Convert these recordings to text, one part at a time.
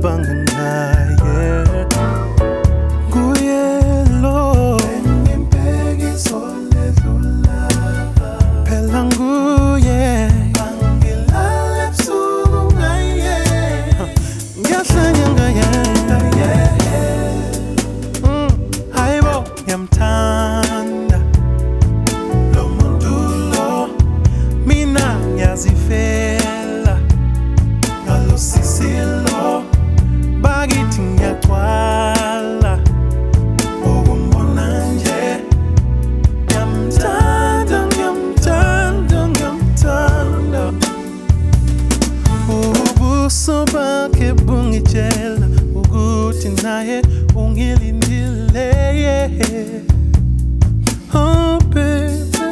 ngicabanga ngaye kuyelo engibheke soledlula phela nguye angilala ebusuku ngaye ngiyahlanya ngaye hayibo ngiyamthanda lo muntu lo mina ngiyazifela ngalo sisilo bakithi ngiyagcwala ukumbona nje ngiyamthanda ngiyamthanda ngiyamthanda ubuso bakhe bungitshela ukuthi naye ungilindile oh baby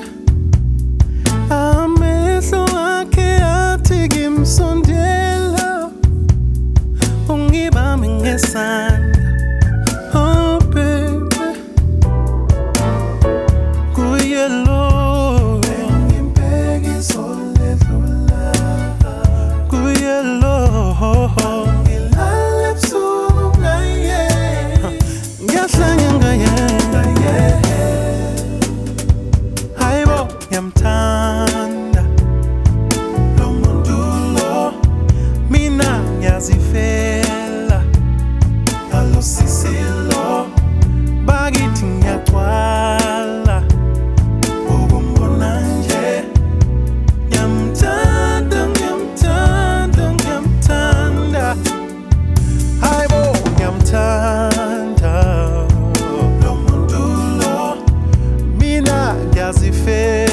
amehlo akhe athi ngimsondela ungibambe ngesandla oh baby kuyelo engibheke soledlula kuyelo ngilala ebusuku ngaye ngiyahlanya ngaye hayibo ngiyamthanda lo muntu lo mina ngiyazifela ngalo sisilo bakithi ngiyagcwala ukumbona nje ngiyamthanda ngiyamthanda ngiyamthanda hayibo ngiyamthanda lo muntu lo mina ngiyazifela